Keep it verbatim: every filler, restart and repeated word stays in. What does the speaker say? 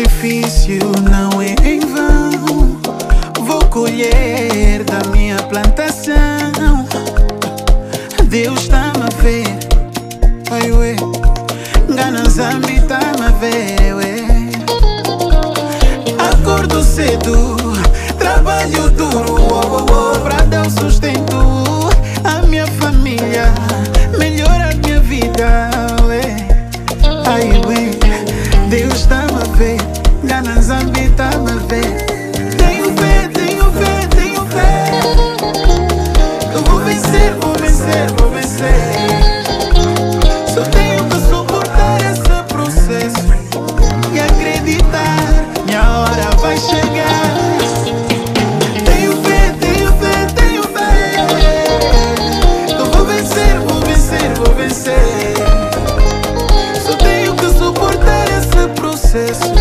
sacrifício não é em vão. Vou colher da minha plantação. Deus está-me a ver, ai ué. Ganazambi está-me a ver, ué. Acordo cedo, trabalho duro, oh, oh, oh, pra dar o sustento à minha família, melhora a minha vida, ué. Ai ué, Deus está-me a ver, Ganazambi está-me a ver. Tenho fé, tenho fé, tenho fé. Eu vou vencer, vou vencer, vou vencer. Só tenho que suportar esse processo e acreditar, minha hora vai chegar. Tenho fé, tenho fé, tenho fé. Eu vou vencer, vou vencer, vou vencer. Só tenho que suportar esse processo